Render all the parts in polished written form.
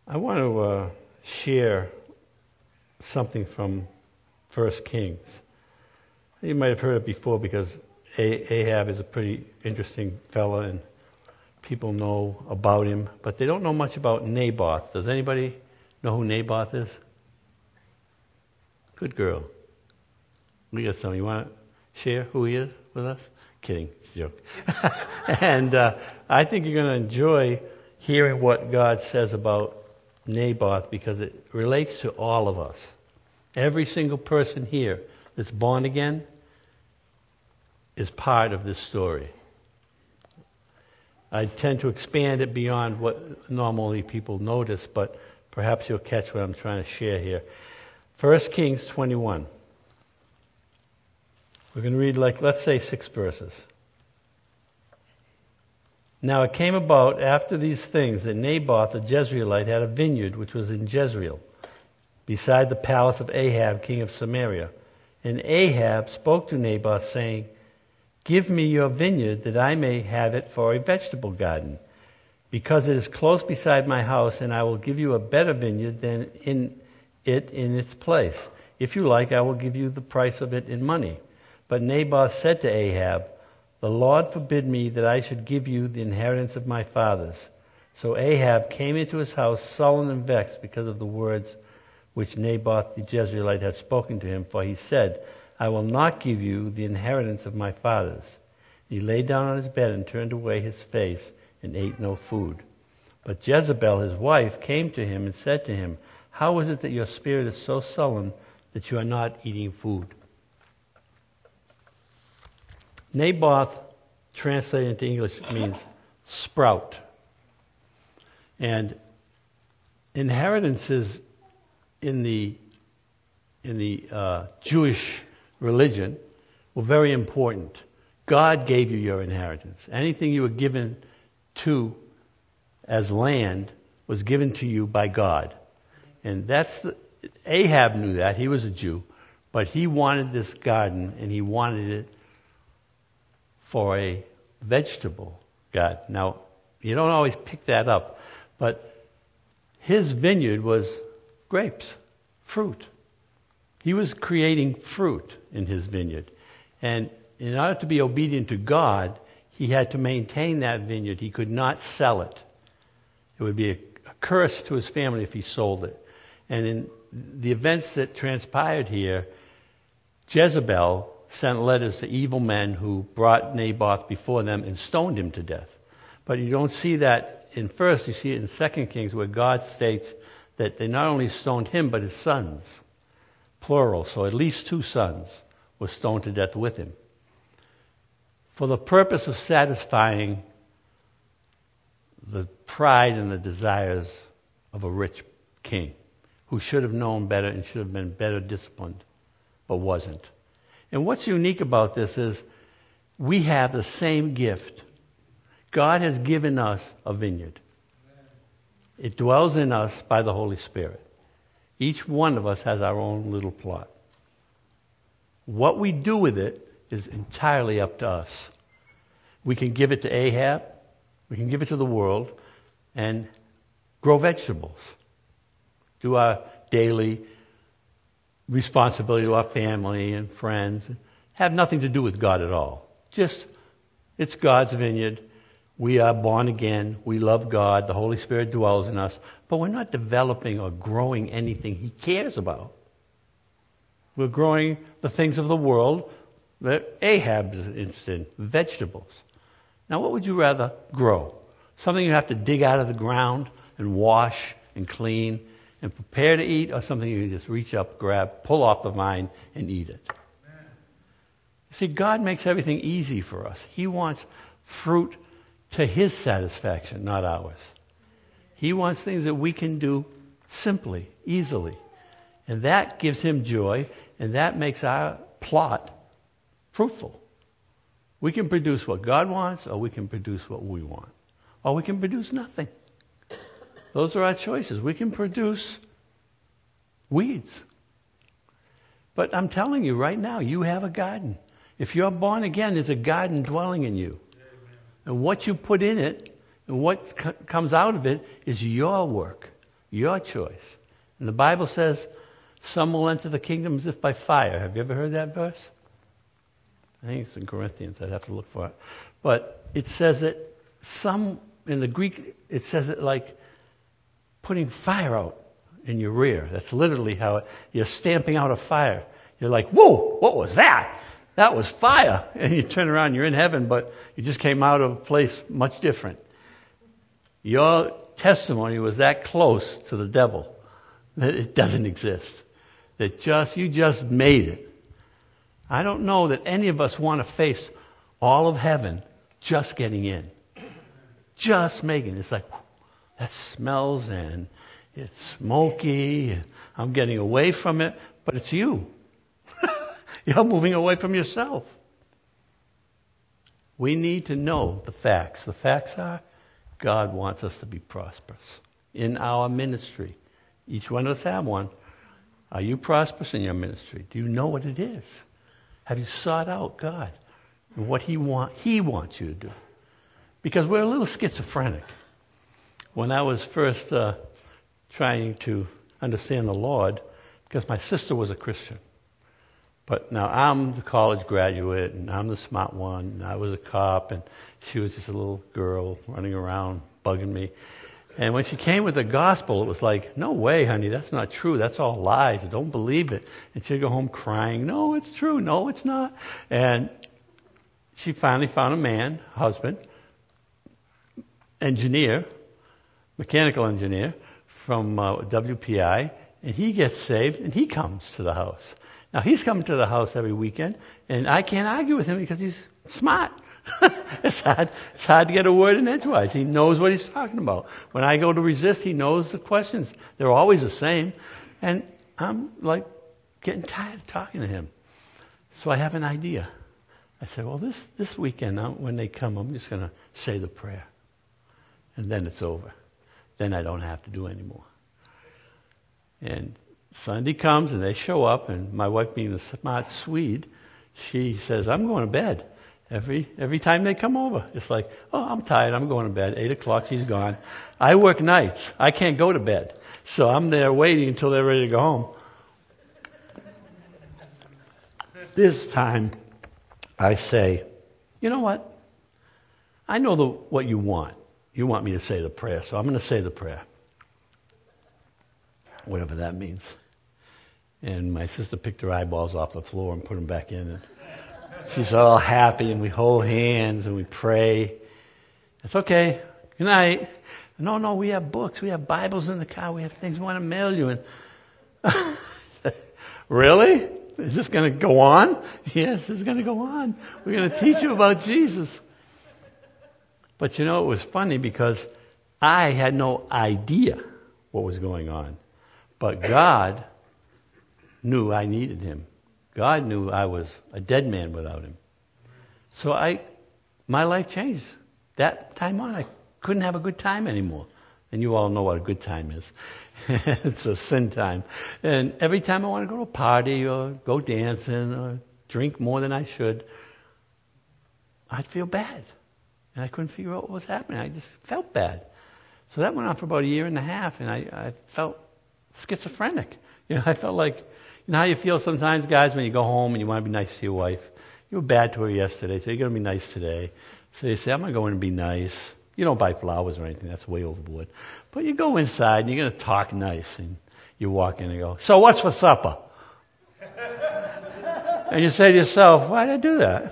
I want to share something from 1 Kings. You might have heard it before because Ahab is a pretty interesting fellow and people know about him, but they don't know much about Naboth. Does anybody know who Naboth is? Good girl. We got some. You want to share who he is with us? Kidding. It's a joke. And I think you're going to enjoy hearing what God says about Naboth because it relates to all of us. Every single person here that's born again is part of this story. I tend to expand it beyond what normally people notice, but perhaps you'll catch what I'm trying to share here. 1 Kings 21. We're going to read let's say 6 verses. Now it came about after these things that Naboth the Jezreelite had a vineyard which was in Jezreel, beside the palace of Ahab, king of Samaria. And Ahab spoke to Naboth, saying, "Give me your vineyard, that I may have it for a vegetable garden, because it is close beside my house, and I will give you a better vineyard than in its place. If you like, I will give you the price of it in money." But Naboth said to Ahab, "The Lord forbid me that I should give you the inheritance of my fathers." So Ahab came into his house sullen and vexed because of the words which Naboth the Jezreelite had spoken to him, for he said, "I will not give you the inheritance of my fathers." He lay down on his bed and turned away his face and ate no food. But Jezebel, his wife, came to him and said to him, "How is it that your spirit is so sullen that you are not eating food?" Naboth, translated into English, means sprout. And inheritances in the Jewish religion were very important. God gave you your inheritance. Anything you were given to as land was given to you by God. And Ahab knew that. He was a Jew. But he wanted this garden, and he wanted it for a vegetable garden. Now, you don't always pick that up, but his vineyard was grapes, fruit. He was creating fruit in his vineyard. And in order to be obedient to God, he had to maintain that vineyard. He could not sell it. It would be a curse to his family if he sold it. And in the events that transpired here, Jezebel sent letters to evil men who brought Naboth before them and stoned him to death. But you don't see that in 1st, you see it in 2 Kings, where God states that they not only stoned him, but his sons. Plural, so at least 2 sons were stoned to death with him. For the purpose of satisfying the pride and the desires of a rich king, who should have known better and should have been better disciplined, but wasn't. And what's unique about this is we have the same gift. God has given us a vineyard. It dwells in us by the Holy Spirit. Each one of us has our own little plot. What we do with it is entirely up to us. We can give it to Ahab, we can give it to the world, and grow vegetables. Do our daily responsibility to our family and friends. Have nothing to do with God at all. Just, it's God's vineyard. We are born again. We love God. The Holy Spirit dwells in us. But we're not developing or growing anything He cares about. We're growing the things of the world that Ahab is interested in, vegetables. Now, what would you rather grow? Something you have to dig out of the ground and wash and clean and prepare to eat, or something you can just reach up, grab, pull off the vine, and eat it? See, God makes everything easy for us. He wants fruit to His satisfaction, not ours. He wants things that we can do simply, easily. And that gives Him joy, and that makes our plot fruitful. We can produce what God wants, or we can produce what we want. Or we can produce nothing. Those are our choices. We can produce weeds. But I'm telling you right now, you have a garden. If you're born again, there's a garden dwelling in you. And what you put in it and what comes out of it is your work. Your choice. And the Bible says, some will enter the kingdom as if by fire. Have you ever heard that verse? I think it's in Corinthians. I'd have to look for it. But it says that some, in the Greek, it says it like putting fire out in your rear. That's literally how you're stamping out a fire. You're like, whoa, what was that? That was fire. And you turn around, you're in heaven, but you just came out of a place much different. Your testimony was that close to the devil that it doesn't exist. That you just made it. I don't know that any of us want to face all of heaven just getting in. Just making it. It's like, that smells and it's smoky. And I'm getting away from it, but it's you. You're moving away from yourself. We need to know the facts. The facts are, God wants us to be prosperous in our ministry. Each one of us have one. Are you prosperous in your ministry? Do you know what it is? Have you sought out God and what He wants you to do? Because we're a little schizophrenic. When I was first trying to understand the Lord, because my sister was a Christian. But now I'm the college graduate, and I'm the smart one, and I was a cop, and she was just a little girl running around bugging me. And when she came with the gospel, it was like, no way, honey, that's not true. That's all lies. I don't believe it. And she'd go home crying, no, it's true. No, it's not. And she finally found a man, husband, engineer, mechanical engineer from WPI, and he gets saved, and he comes to the house. Now, he's coming to the house every weekend, and I can't argue with him because he's smart. It's hard to get a word in edgewise. He knows what he's talking about. When I go to resist, he knows the questions. They're always the same. And I'm like getting tired of talking to him. So I have an idea. I said, well, this weekend, when they come, I'm just going to say the prayer. And then it's over. Then I don't have to do anymore. And Sunday comes and they show up, and my wife, being the smart Swede, she says, I'm going to bed. Every time they come over, it's like, oh, I'm tired, I'm going to bed. 8 o'clock, she's gone. I work nights. I can't go to bed. So I'm there waiting until they're ready to go home. This time, I say, you know what? I know what you want. You want me to say the prayer, so I'm going to say the prayer. Whatever that means. And my sister picked her eyeballs off the floor and put them back in. And she's all happy, and we hold hands and we pray. It's okay. Good night. No, we have books. We have Bibles in the car. We have things we want to mail you. And really? Is this going to go on? Yes, it's going to go on. We're going to teach you about Jesus. But it was funny because I had no idea what was going on. But God knew I needed Him. God knew I was a dead man without Him. So my life changed. That time on, I couldn't have a good time anymore. And you all know what a good time is. It's a sin time. And every time I want to go to a party or go dancing or drink more than I should, I'd feel bad. And I couldn't figure out what was happening. I just felt bad. So that went on for about 1.5 years, and I felt schizophrenic. I felt like, how you feel sometimes, guys, when you go home and you want to be nice to your wife. You were bad to her yesterday, so you're going to be nice today. So you say, I'm going to go in and be nice. You don't buy flowers or anything. That's way overboard. But you go inside and you're going to talk nice. And you walk in and go, so what's for supper? And you say to yourself, why did I do that?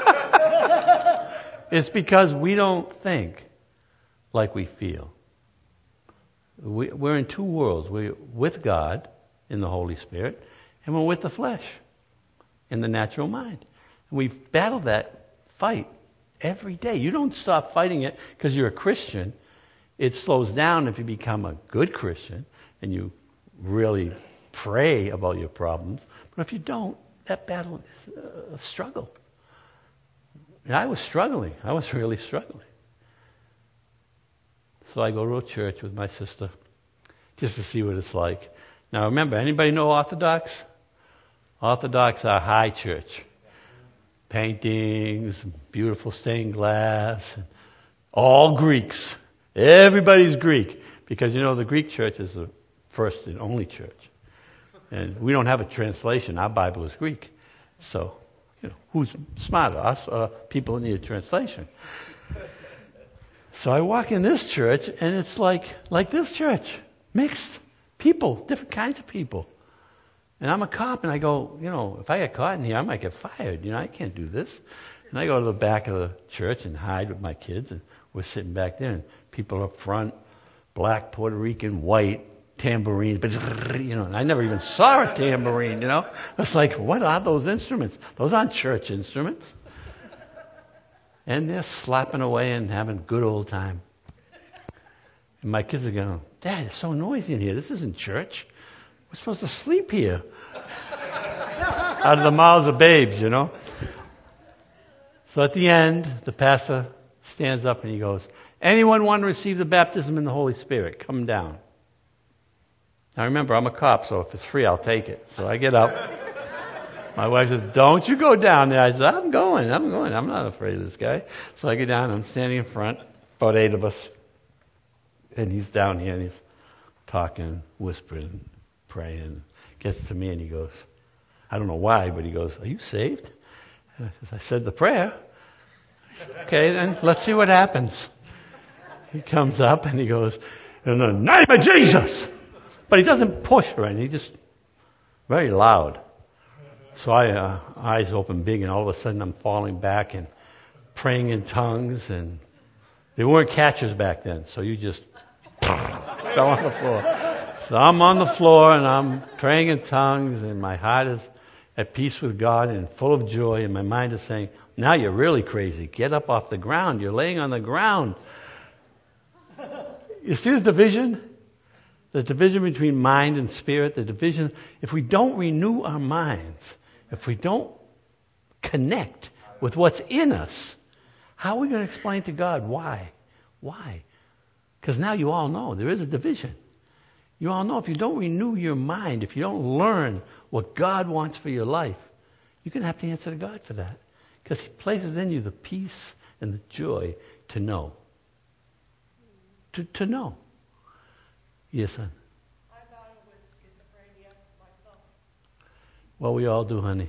It's because we don't think like we feel. We're in two worlds. We're with God in the Holy Spirit, and we're with the flesh in the natural mind. And we battle that fight every day. You don't stop fighting it because you're a Christian. It slows down if you become a good Christian and you really pray about your problems. But if you don't, that battle is a struggle. And I was struggling. I was really struggling. So I go to a church with my sister just to see what it's like. Now remember, anybody know Orthodox? Orthodox are high church. Paintings, beautiful stained glass, all Greeks. Everybody's Greek. Because the Greek church is the first and only church. And we don't have a translation. Our Bible is Greek. So, who's smarter, us or people who need a translation? So I walk in this church, and it's like this church. Mixed people, different kinds of people. And I'm a cop, and I go, if I get caught in here, I might get fired. I can't do this. And I go to the back of the church and hide with my kids, and we're sitting back there, and people up front, black, Puerto Rican, white, tambourines, but and I never even saw a tambourine, It's like, what are those instruments? Those aren't church instruments. And they're slapping away and having a good old time. And my kids are going, Dad, it's so noisy in here. This isn't church. We're supposed to sleep here. Out of the mouths of babes, So at the end, the pastor stands up and he goes, anyone want to receive the baptism in the Holy Spirit? Come down. Now remember, I'm a cop, so if it's free, I'll take it. So I get up. My wife says, don't you go down there. I said, I'm going. I'm not afraid of this guy. So I get down, I'm standing in front, about 8 of us. And he's down here and he's talking, whispering, praying. Gets to me and he goes, I don't know why, but he goes, are you saved? And I said the prayer. I said, okay, then let's see what happens. He comes up and he goes, in the name of Jesus. But he doesn't push or anything. He just very loud. So I eyes open big, and all of a sudden I'm falling back and praying in tongues, and there weren't catchers back then, so you just fell on the floor. So I'm on the floor and I'm praying in tongues, and my heart is at peace with God and full of joy, and my mind is saying, now you're really crazy. Get up off the ground. You're laying on the ground. You see the division? The division between mind and spirit, the division, if we don't renew our minds, if we don't connect with what's in us, how are we going to explain to God why? Why? Because now you all know there is a division. You all know if you don't renew your mind, if you don't learn what God wants for your life, you're going to have to answer to God for that. Because He places in you the peace and the joy to know. To know. Yes, son. I battle with schizophrenia myself. Well, we all do, honey.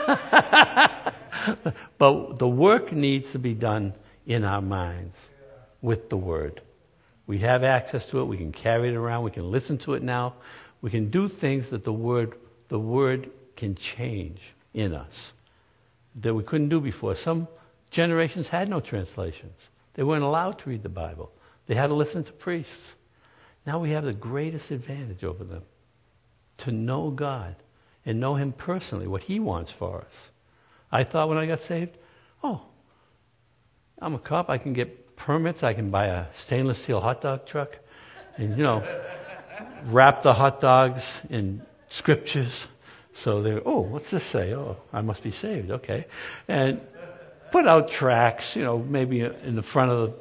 But the work needs to be done in our minds with the Word. We have access to it. We can carry it around. We can listen to it now. We can do things that the Word can change in us that we couldn't do before. Some generations had no translations. They weren't allowed to read the Bible. They had to listen to priests. Now we have the greatest advantage over them to know God and know Him personally, what He wants for us. I thought when I got saved, I'm a cop, I can get permits, I can buy a stainless steel hot dog truck and, wrap the hot dogs in scriptures. So they're, what's this say? Oh, I must be saved, okay. And put out tracts, maybe in the front of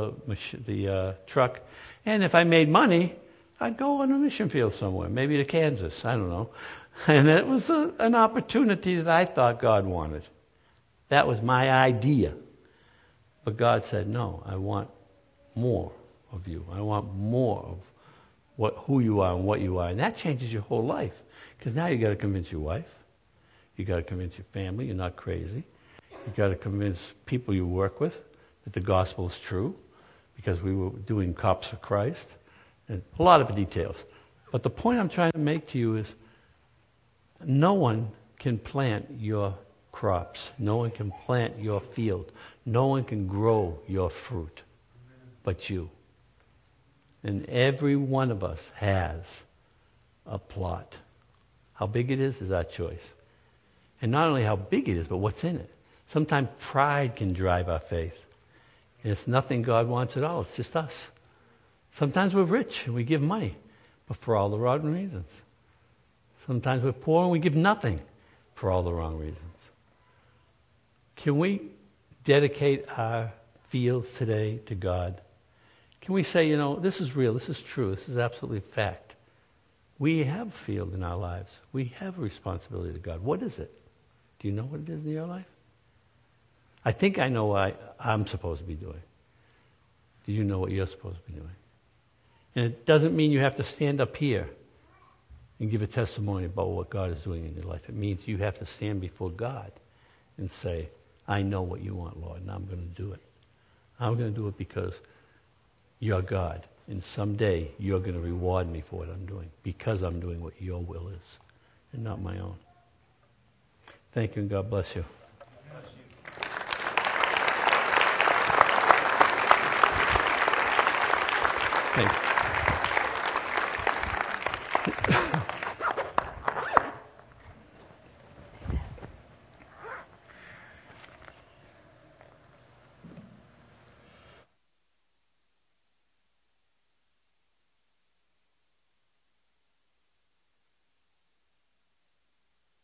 the truck. And if I made money, I'd go on a mission field somewhere, maybe to Kansas, I don't know. And it was an opportunity that I thought God wanted. That was my idea. But God said, no, I want more of you. I want more of who you are and what you are. And that changes your whole life. Because now you got to convince your wife. You got to convince your family you're not crazy. You got to convince people you work with that the gospel is true. Because we were doing Cops for Christ, and a lot of details. But the point I'm trying to make to you is no one can plant your crops. No one can plant your field. No one can grow your fruit but you. And every one of us has a plot. How big it is our choice. And not only how big it is, but what's in it. Sometimes pride can drive our faith. And it's nothing God wants at all. It's just us. Sometimes we're rich and we give money, but for all the wrong reasons. Sometimes we're poor and we give nothing for all the wrong reasons. Can we dedicate our fields today to God? Can we say, this is real, this is true, this is absolutely fact. We have a field in our lives. We have a responsibility to God. What is it? Do you know what it is in your life? I think I know what I'm supposed to be doing. Do you know what you're supposed to be doing? And it doesn't mean you have to stand up here and give a testimony about what God is doing in your life. It means you have to stand before God and say, I know what you want, Lord, and I'm going to do it. I'm going to do it because you're God. And someday you're going to reward me for what I'm doing because I'm doing what your will is and not my own. Thank you, and God bless you. Thanks.